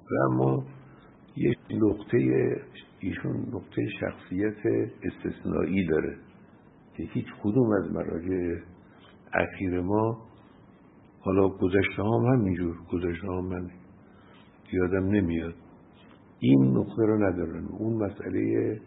و اما یک ایشون نقطه شخصیت استثنایی داره که هیچ کدوم از مراجع اخیر ما، حالا گذشته هم همینجور، گذشته هم من یادم نمیاد، این نقطه رو ندارن. اون مسئله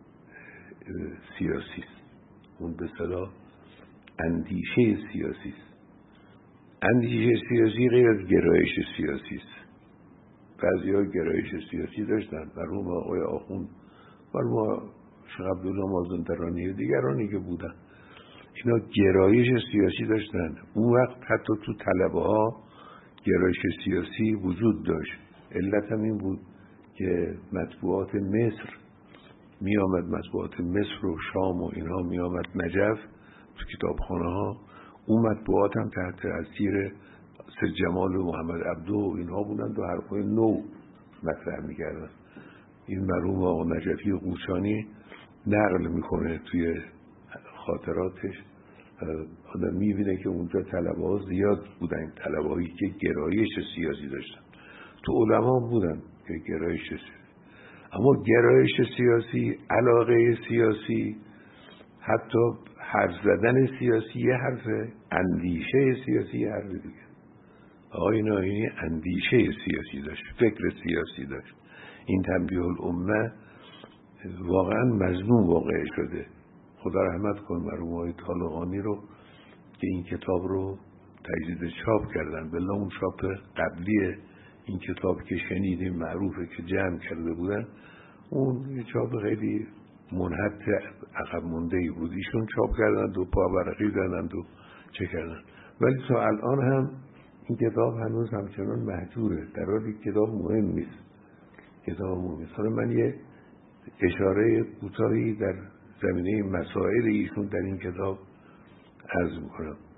سیاسی است، اون به اصطلاح اندیشه سیاسی است. اندیشه سیاسی غیر از گرایش سیاسی است. بعضی‌ها گرایش سیاسی داشتن، مرحوم آقای آخوند، مرحوم شیخ عبدالله مازندرانی و دیگرانی که بودن، اینا گرایش سیاسی داشتن. اون وقت حتی تو طلبه ها گرایش سیاسی وجود داشت. علت هم این بود که مطبوعات مصر می آمد، مطبوعات مصر و شام و اینها می آمد نجف تو کتابخانه ها. اون مطبوعات هم تحت تاثیر سید جمال و محمد عبدو و اینها بودند و حرفای نو مطرح می کردن. این مرحوم آقا نجفی قوچانی نقل میکنه توی خاطراتش، آدم میبینه که اونجا طلبه ها زیاد بودن، طلبه هایی که گرایش سیاسی داشتن. تو علما بودن که گرایش سیاسی، اما گرایش سیاسی، علاقه سیاسی، حتی حرف زدن سیاسی یه حرفه، اندیشه سیاسی یه حرف دیگه. آقای ناینی اندیشه سیاسی داشت، فکر سیاسی داشت. این تنبیه الامه واقعا مظلوم واقع شده. خدا رحمت کن مرحوم آقای طالقانی رو که این کتاب رو تجدید چاپ کردن. بلا اون چاپ قبلی این کتاب که شنیدیم معروفه که جمع کرده بودن، اون یه چاپ خیلی منحط عقب مونده‌ای بود. ایشون چاپ کردن و پا برقی زدن و چه کردن، ولی تا الان هم این کتاب هنوز همچنان مهجوره، در حالی کتاب مهم نیست. کتاب مهم نیست. من یه اشاره کوتاهی در زمینه مسائل ایشون در این کتاب عرض میکنم.